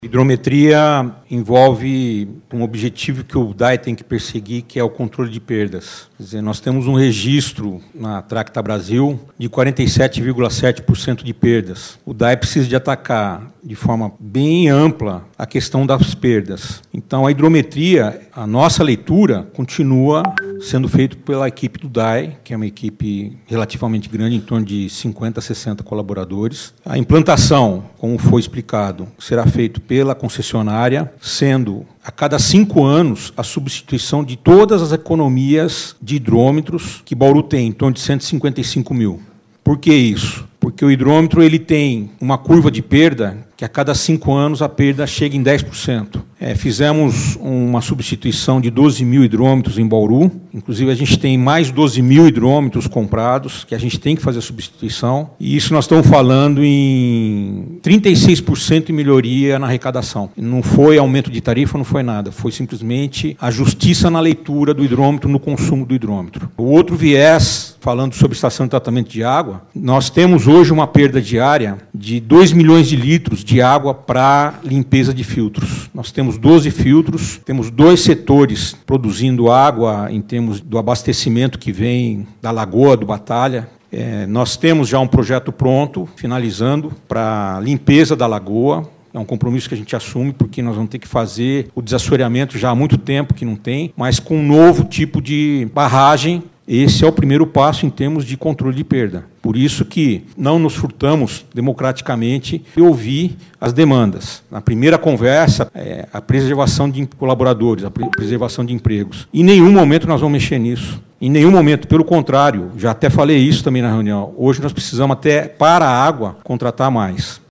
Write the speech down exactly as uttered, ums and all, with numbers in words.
Hidrometria envolve um objetivo que o D A I tem que perseguir, que é o controle de perdas. Quer dizer, nós temos um registro na Tracta Brasil de quarenta e sete vírgula sete por cento de perdas. O D A I precisa de atacar de forma bem ampla a questão das perdas. Então, a hidrometria, a nossa leitura, continua sendo feita pela equipe do D A I, que é uma equipe relativamente grande, em torno de cinquenta, sessenta colaboradores. A implantação, como foi explicado, será feita pela concessionária, sendo a cada cinco anos a substituição de todas as economias de hidrômetros que Bauru tem, em torno de cento e cinquenta e cinco mil. Por que isso? Porque o hidrômetro ele tem uma curva de perda que a cada cinco anos a perda chega em dez por cento. É, fizemos uma substituição de doze mil hidrômetros em Bauru. Inclusive, a gente tem mais doze mil hidrômetros comprados, que a gente tem que fazer a substituição. E isso nós estamos falando em trinta e seis por cento de melhoria na arrecadação. Não foi aumento de tarifa, não foi nada. Foi simplesmente a justiça na leitura do hidrômetro, no consumo do hidrômetro. O outro viés, falando sobre estação de tratamento de água, nós temos hoje uma perda diária de dois milhões de litros de água para limpeza de filtros. Nós temos doze filtros, temos dois setores produzindo água em termos do abastecimento que vem da Lagoa do Batalha. É, nós temos já um projeto pronto, finalizando, para limpeza da lagoa. É um compromisso que a gente assume, porque nós vamos ter que fazer o desassoreamento já há muito tempo que não tem, mas com um novo tipo de barragem. Esse é o primeiro passo em termos de controle de perda. Por isso que não nos furtamos democraticamente de ouvir as demandas. Na primeira conversa, é, a preservação de colaboradores, a preservação de empregos. Em nenhum momento nós vamos mexer nisso. Em nenhum momento, pelo contrário, já até falei isso também na reunião. Hoje nós precisamos até, para a água, contratar mais.